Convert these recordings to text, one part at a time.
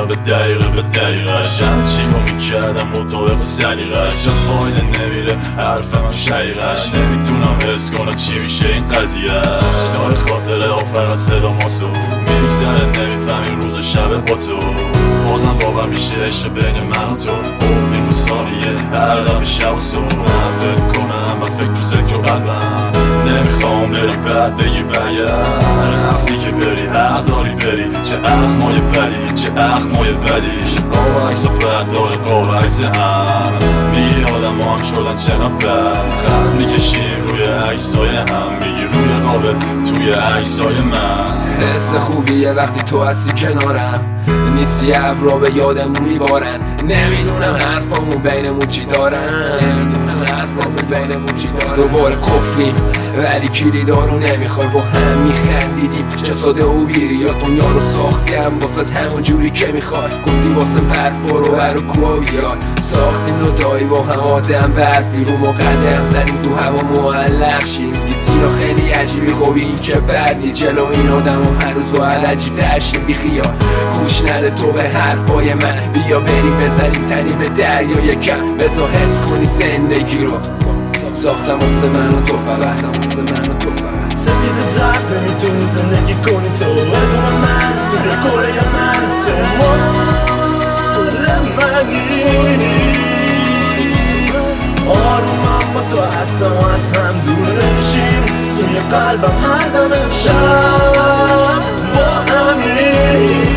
به دقیقه به دقیقش همه چی رو میکردم مطابق سلیقش جا فایده نمیره حرفم شقیقش نمیتونم حس کنم چی میشه این قضیهش داره خاطره ها فقط صدا ماسو میگذره نمیفهمی روز شب با تو بازم باور میشه عشق بین من و تو افتی رو ثانیه هر دفعه شب و صبح من فکر کنم و فکر تو ذکر و قلبم نمیخوام برم بعد بگی برگرد رفتی که بری حق داری بری چه اخمای بدی چه اخمای بدی چه باعکس و بد داره باعکس هم میگی آدم هم شدن چقدر بد خط میکشیم روی عکسای هم میگی روی قابل توی عکسای من حس خوبیه وقتی تو هستی کنارم نیستی ابرا به یادمون میبارن نمیدونم حرفامون بینمون چی دارن دوباره کفلیم ولی کلیدارو نمیخوای با هم میخندیدیم چه ساده و بیری یا دنیا رو ساختیم واسه همون جوری که میخوای گفتی واسه برفا رو برو کویات ساختیم دوتایی با هم آدم برفی رو ما قدم زنیم تو هوا معلق شیم میگی سینا خیلی عجیبی خوبی این که بدی جلو این آدم و هر روز باید عجیب ترشیم بی خیال گوش نده تو به حرفای من بیا بریم بزنیم تنی به دریا یکم بذار حس کنیم زندگی رو ساختم واسه من و تو فقط سپید زرد نمیتونی زندگی کنی تو بدون من توی کره من تو مال منی آرومم با تو هستم و از هم دور نمیشیم توی قلبم هر دم امشب با همین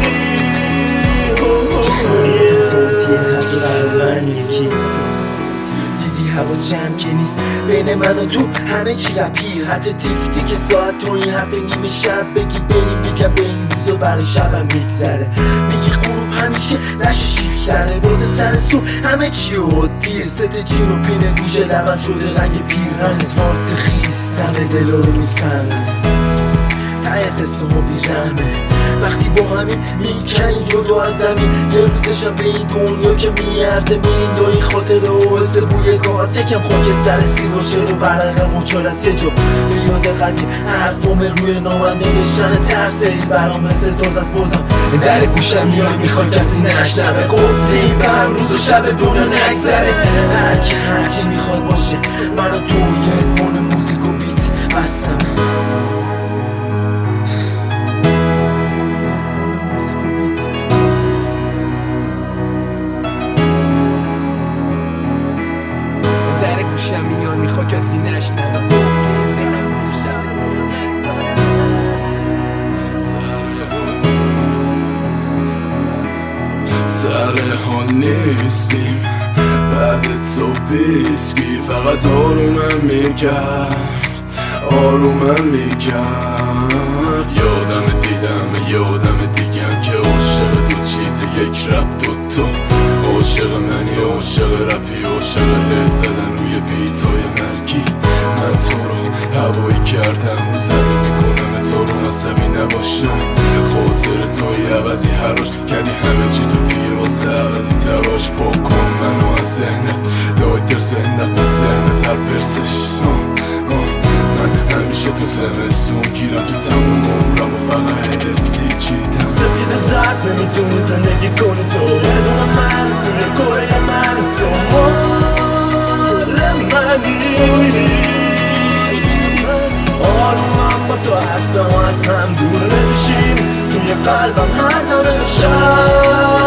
سانتیه حتی من یکی حواس جمع که نیست بین من و تو همه چی رپی حتی تیک تیک ساعت تو این حرف نیمه شب بگی بریم میگم به این روزا برای شبم میگذره میگی غروب همیشه نشه شیکتره واسه سر صبح همه چی عادیه ست جین و پینه گوشه لبم شده رنگ پیرهن اسفالت خیس همه دلا رو میفهمه ته قصه ها بیرحمه وقتی با همین میکنی جدا از زمین یه روزشم به این دنیا که میارزه میرین دایی خاطره و حسه بوی گاز یکم خاک سر سیروشه رو ورق مچال از یه جا بیاد قدیم حرفام روی نامن نوشتن ترسه برام حسه تاز از بازم در گوشم میای میخوای کسی نشنوه گفتیم به هم روز و شب دنیا نگذره هرچی میخواد باشه من و تو یه فون موزیک و بیت بسم گوشم میان میخوا کسی نشنوه گفتیم به هم روز شب دنیا نگذره سر حال نیستیم بعد تو ویسکی فقط آرومم میکرد یادم دیدم که عاشق دو چیز یک رپ دوتا عاشق منی عاشق رپی عاشق هد زدن روی بیتای مرگی من تو رو هوایی کردم رو زمین میکنم تو رو عصبی نباشم خاطر توی عوضی هراش کردی همه چی تو دیگه واسه عوضی تراش پاکن منو از ذهنت داد در زنده است تو ذهنت هر ورسش من همیشه تو زمستون گیرم تو تموم عمرم و فقط حسی چیدم سپید زرد نمیتونی زندگی کنی تو بدون من توی کره من تو مال منی آرومم با تو هستم و از هم دور نمیشیم توی قلبم هر دم شب